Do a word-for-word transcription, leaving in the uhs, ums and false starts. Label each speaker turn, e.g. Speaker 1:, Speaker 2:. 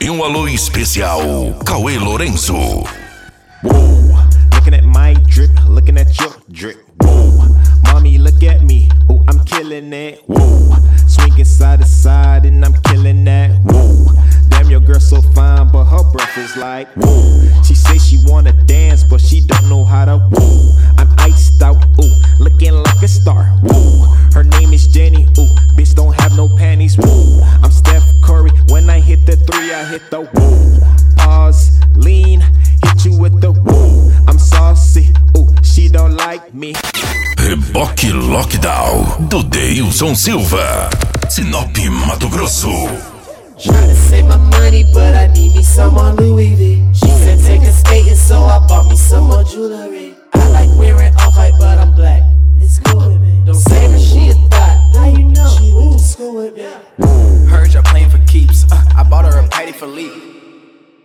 Speaker 1: E um alô especial, Cauê Lourenço.
Speaker 2: Whoa, looking at my drip, looking at your drip. Whoa, mommy, look at me. Oh, I'm killing it. Whoa, swinging side to side and I'm killing that. Whoa, damn, your girl so fine, but her breath is like whoa. She say she wanna dance, but she don't know how to. Whoa, I'm iced out. Ooh, looking like a star. Whoa, her name is Jenny. Ooh, bitch don't have no panties. Whoa, I'm Steph Curry. When I hit the three, I hit the whoa. Pause, lean, hit you with the whoa. I'm saucy. Ooh, she don't like me.
Speaker 1: Reboque Lockdown do Deilson Silva, Sinop, Mato Grosso.
Speaker 3: Tryna save my money, but I need me some on Louis V. She said take her skating, so I bought me some more jewelry. I like wearing off-white, but I'm black. It's cool with me. Don't say her, she a thot. How you know? She went to school with me.
Speaker 4: Heard y'all playing for keeps. Uh, I bought her a Patty Philippe.